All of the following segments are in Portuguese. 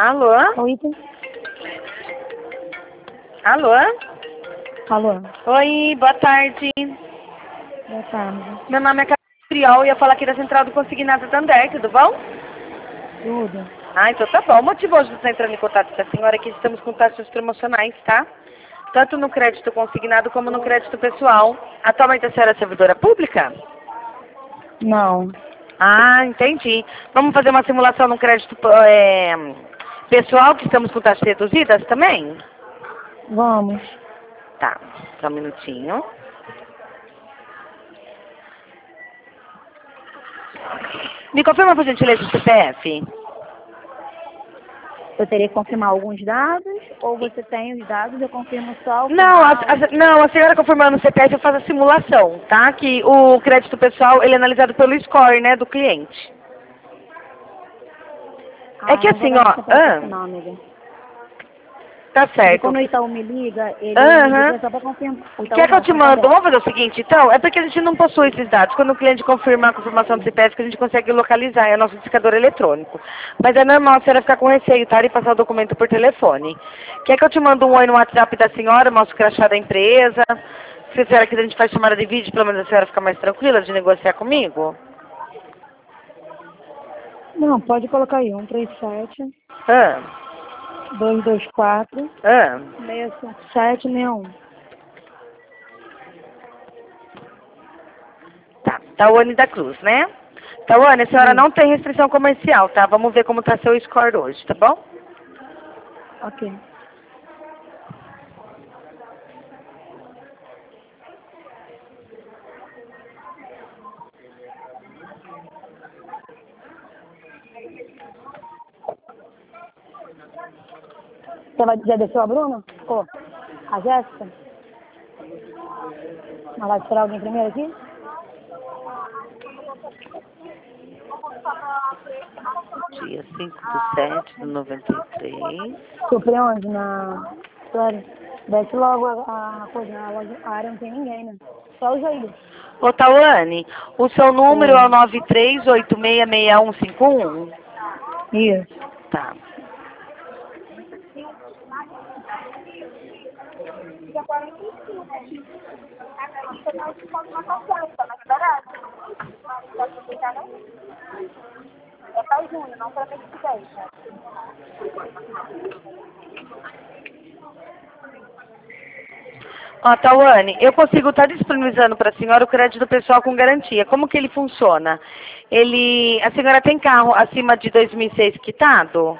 Alô? Oi, Alô? alô, Oi, boa tarde. boa tarde. Meu nome é Gabriel e eu falo aqui da Central do Consignado da Ander, tudo bom? Tudo? Ah, então tá bom. O motivo hoje de estar entrando em contato com a senhora é que estamos com taxas promocionais, tá? Tanto no crédito consignado como no crédito pessoal. Atualmente a senhora é servidora pública? Não, Ah, entendi. Vamos fazer uma simulação no crédito pessoal, que estamos com taxas reduzidas também? vamos. Tá, só um minutinho. Me confirma, por gentileza, o CPF. Eu teria que confirmar alguns dados, ou você tem os dados, eu confirmo só o Não, final. não, a senhora confirmando o CPF, eu faço a simulação, tá? Que o crédito pessoal, ele é analisado pelo score, né, do cliente. É que Não vou assim, dar meu CPF ó, aqui não, amiga. tá Porque certo. quando o Itaú me liga, ele me Aham. liga só pra confirmar. O Itaú Quer que eu não, te mando? Santander. Vamos fazer o seguinte, então? É porque a gente não possui esses dados. Quando o cliente confirma a confirmação do CPF, que a gente consegue localizar, é o nosso indicador eletrônico. Mas é normal a senhora ficar com receio, tá? E passar o documento por telefone. Quer que eu te mando um oi no WhatsApp da senhora, mostro o crachá da empresa? Se a senhora quiser, a gente faz chamada de vídeo, pelo menos a senhora fica mais tranquila de negociar comigo? Não, pode colocar aí, 137 Ah, 224 ah. 65761. Tá, Tawane da Cruz, né? Tawane, a senhora Isso, não tem restrição comercial, tá? Vamos ver como tá seu score hoje, tá bom? ok. Você vai dizer desceu a Bruna? Pô, a Jéssica? Ela vai esperar alguém primeiro aqui? Dia 5/7/93. Supre onde? Na. Sério? Desce logo a coisa, na loja. A área não tem ninguém, né? Só o Jair. Ô, Tawane, o seu número é o Oi. 93866151? Isso. Tá. Ó, Tawane, eu consigo estar disponibilizando para a senhora o crédito pessoal com garantia. Como que ele funciona? A senhora tem carro acima de 2006 quitado?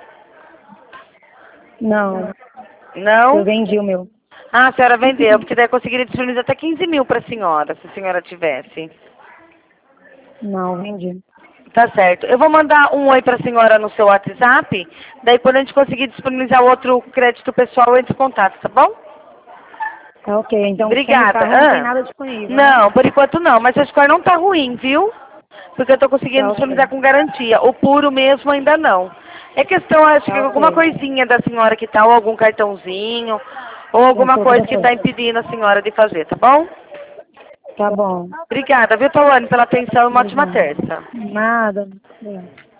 Não, eu Não? vendi o meu. Ah, a senhora vendeu, porque daí eu conseguiria disponibilizar até 15 mil para a senhora, se a senhora tivesse. Não, vendi. Tá certo. Eu vou mandar um oi para a senhora no seu WhatsApp, daí quando a gente conseguir disponibilizar o outro crédito pessoal, eu entro em contato, tá bom? Tá ok, então sem o Obrigada. carro não tem nada disponível, né? Não, por enquanto não, mas seu score não tá ruim, viu? Porque eu tô conseguindo Tá ok. disponibilizar com garantia. O puro mesmo ainda não. É questão, acho que Tá alguma ok. coisinha da senhora que tá, ou algum cartãozinho, ou Tenho alguma coisa que certeza. tá impedindo a senhora de fazer, tá bom? Tá bom. Obrigada, viu, Tawane, pela atenção e uma ótima Obrigada. terça. Nada. É.